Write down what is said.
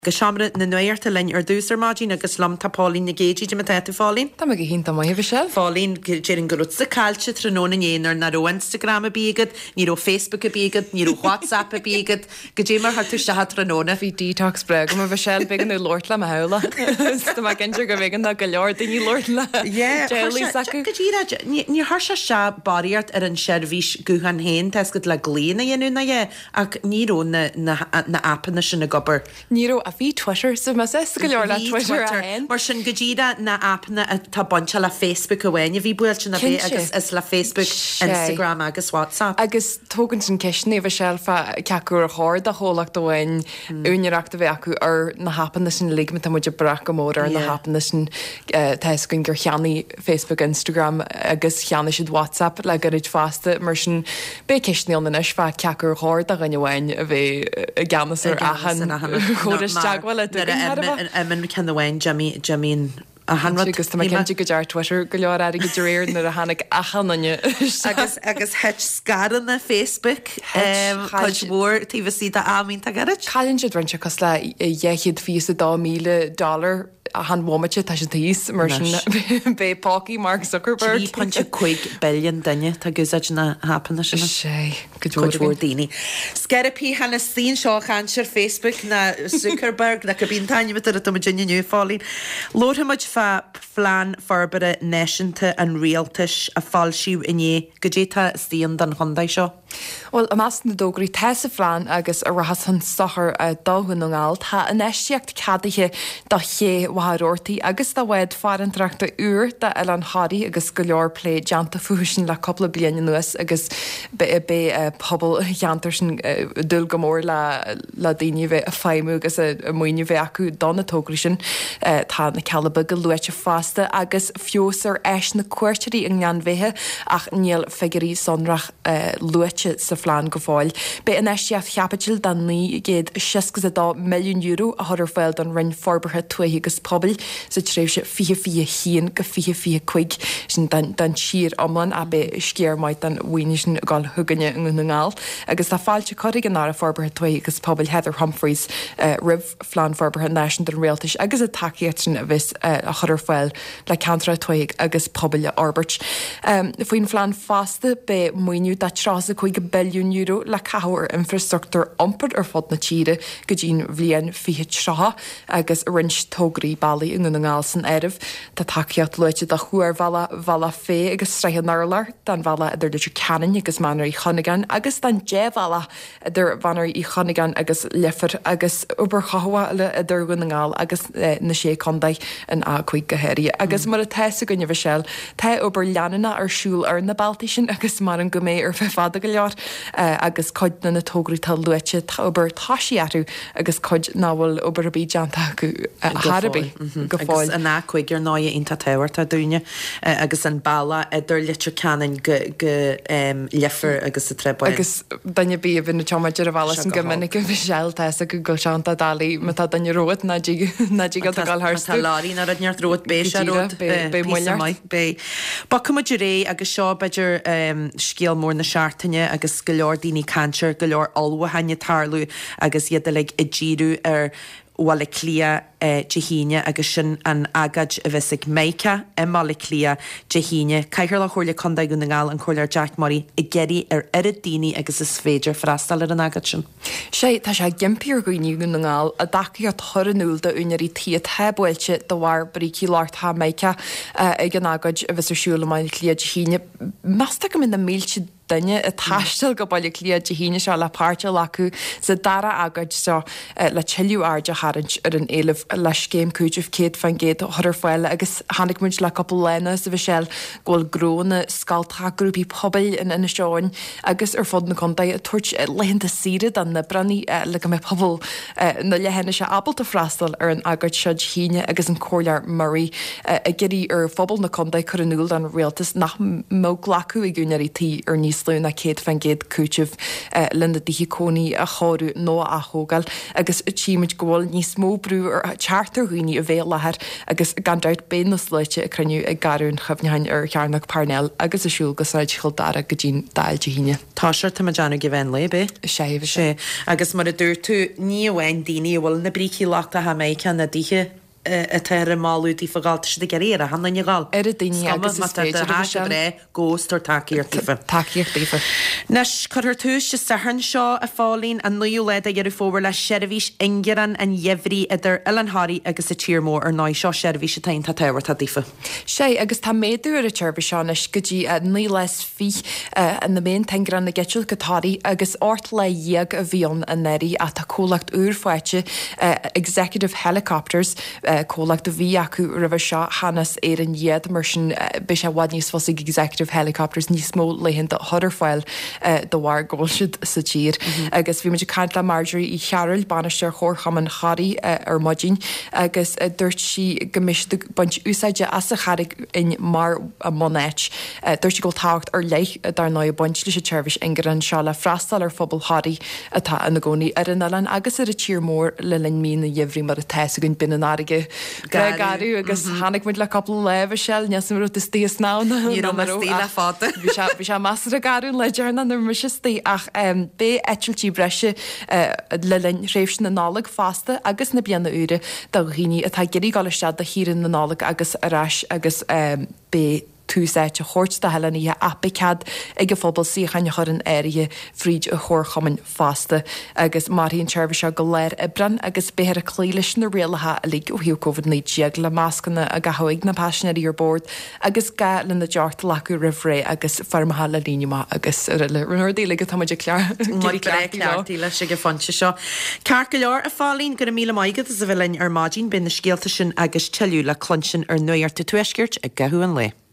Gesamre na nuirta lein dúsar mágin agus lam tapálín na géidí de matete fálín. Tá go hinnta mai bhí sel. Fálín jerin gorút sa calce tróna éar na ro Instagram a bígad, ní ro Facebook a bígad, ní ro WhatsApp a bígad, go dé mar hartú se tróna. Bhí detox breg mar bhí sel began ú Lordla a hela. Tá mai gintir go bhégan na go leor daoine Lordla. Ní har se se baríart ar an seirbhís guhan héin teis go le glína dhéanú na dhé ach níró na appanna sin na gobar. Níró a bhí Twitter so mas go leor le Twitter mar sin godíra na appna tá bonse le Facebook a bhaine bhí builte na bhé agus is le Facebook, Instagram agus WhatsApp. Agus tógann sin ceisna bh sefa ceú a háir a hólach dohain úneachta bheith acu ar na hapanna sin ligma tá muidir brach go mór ar na hapanna sin teis gon gur cheannaí Facebook, Instagram agus cheanna siad WhatsApp le goid fásta mar sin bé ceisníil na is fe ceú háir a gannehhain a bheith ganas ar achan choris Emin can the wine Jameen a hanrad agus tá cinnte go dear Twitter go leor air go dúréir na a hanig achanne agus het scadan na Facebook mór tí sí a amín a garad. Chalinn siad reinse cos le dhéchiad $2,000 a han womate tá sé tíos mar bé páí Mark Zuckerberg $3.5 billion danne tá gusid na hapanna sin sé goúór daoine. Skerapí hena sín seo chair Facebook na Zuckerberg na go bín taine mit a Virginia nu fálín. Lóthaid fa flean farbere neisianta an réaltas a fáilsiú iné go déta stíon den Hyundai seo. Well a meas na dógraí teessa flean agus a rahas an sochar a dáhannáil tá an eisiacht cadaiche dá ché waharortaí agus dá bhaid farantrachta úr de eile an háí agus go leor plé deanta fusin le coppla bliana nuas agus bé pobl deantar sin dul go mór le daine bheith a féimú agus a muoine bheith acu donna tógraí sin tá na cealaba go luite fásta agus fiosar eis na cuairteirí an gneanmhéthe ach níl figurí sonrach luite sa flean go fáil. Bé an eisiacht cheapatil dan ní géad 6 milliún euro a thuir fáil don rinn forbarthe tuaí agus pobl sa tréh se 4 hían go 4 chuig sin dan sír amlan a be scéir maid an bhaine sin gáil thuganne an ngáil agus tá fáilte chorig an ára forbarthe tuaí agus pobl Heather Humphreys rih flean forbarthe nation den réaltas agus a takeíart sin a bheits a chuir fáil le cantra tuaig agus pobl Albert. Faoin flean fásta be muoinú de trasa $2 billion le cahar infrastructure ompad ar fod na tíre go dín bhlian fihe trá agus rins tógraí bailí in an ngáil san airih tá takeíocht leite de chuar bhela fé agus streiche nálar dan bhela idir deidir canan agus manar í chonigan agus dan déhela idir bhanar í chonigan agus lefar agus uber chaha le idir gon ngáil agus na sé condaid an chuig gohéirí agus mar a teise gonne bh sell tá uber leanana arsúil ar na Baltí sin agus mar an gomé ar fada go leor agus coid na tógraí tal luite tá obair táisiarú agus coid náhfuil obair a bí deanta acu Harbí go fáil an chuig ar 9 inta tehairt a dúine agus an bailla idir litir canan go lefar agus a trebail. Agus danne bí a bhína teamaidir a bhela an gomininic go bhí sell teise go go seanta dalí me tá danne ród na dí go gáilthsta láí na neart ród bé bé muile bé. Ba cumid ré agus seo beidir scéal mór na seaartaine agus go leor daoine cantir go leor alha haine tarlú agus iad le i ddíú ar bhla clia dehíine agus sin an agad a bheits méice mála clia dehíine caiithir le chóirla condaid go na ngáil an choir Jack Murray i geirí ar irid daoine agus is féidir freistal ar an agad sin. Sé tá sé gimpíor gooine go na ngáil a daci a thoranúil de únarí tí thebhailte do bhhar bríí láirtá méice ag an agad a bheits arsúla mai clia dehíine. Measta go in na mílte danne a taistal go bailile clia dehíine se le páirte lecu sa dara agad seo le tiú airde harint ar an éileh leis céim cúideh céad fan géad thuir fáile agus hánig muid le coppla lena sa bheith sell ggóil gróna scaltá grúpi pobl in ina seáin agus ar fod na condaid a tuairt lehananta siad an na branní le go mé pobl na lehéna se abalta freistal ar an agad seo dehíine agus an cólear Murray a geirí ar phobal na condaid chuanúil an réaltas nach mó glacu i gúneirí tí ar níos slún na céad fan géad cúteh linda dihí cóní a chorú nó a hógal agus tíimiid ggóil níos mó brú ar chartar chuoine a bhéh lethir agus gandát bé na sléite a cruniú ag garún chumnehain ar chearnach Parnell agus asúil go sáid childara go dtín dáilte híine. Tá seir tá deanna go bhéin le be sé agus mar a dúir tú ní bhhain daoine bhfuil na bríí láta ha méid cean na ddíthe a teir máú í faáilta de geréire hanna gáil. Ar a daine agus ré góstar takeíirtífa. Takeíirtífa. Nes chuir túis se sahann seo a fálín an nuú le a ggéidir fóbhar le seirbhís ingeran an jehrí idir Elanthaí agus a tíirmór ar 9 seo seirbhí se tain tá tehar tá ddífa. sé agus tá méadú ar a tuirbe seánis gotí ní leis fi an na mén tengran na geisiúil gotáí agus ort le dhéag a bhíon a neirí a tá cólacht úrfáite executive helicopters cólacht a bhí acu rih seo hanas ar an iad mar sin be sé bhhaid níos fós executive helicopters níos mó leihann Huddersfield do bhhar ggóilsiid sa tír. agus bhí muidir caiint le Marjorie í chearil banisteir chórchaman charí ar modín agus dúirt si gomis buint úsáide as a charig in mar a monéit. Dúirt si go tácht ar leith dar 9 buint lei sé teirbhís ingaran seo le freistal ar phobal charí atá an na gcónaí ar an Elan agus ar a tír mór le linn mí na dhéhrí mar a teise gon bin an áige garú agus hánig muid le couple leh sell neasú is tíos ná le fáta. Bhí sé más a garún le dearna na mu tí ach bé etiltí breise le linn réifsin na nálag fásta agus na beanna úre do rií atá geirí gáistead a hírin na nálag agus arás agus bé túsáte chóirt de heile í appicad ag go fphobal síchaine chur an éirithe fríd a chórchaman fásta agus maríonn teirbh se go léir ibran agus béir a clílis na réalathe a lí ó hiú COVID-19 le máscanna a gahaigh na passionnaí ar board agus ga le na deart lecu rihré agus farmathe le líneá agus le runúirí le go táidir cleartí lei sé go fanse seo. Car go leor a fálín gur míle maigad is a bhfuilinn ar mádín bin na scéalta sin agus teú le clonsin ar nuirta tuisgirt a gathú an le.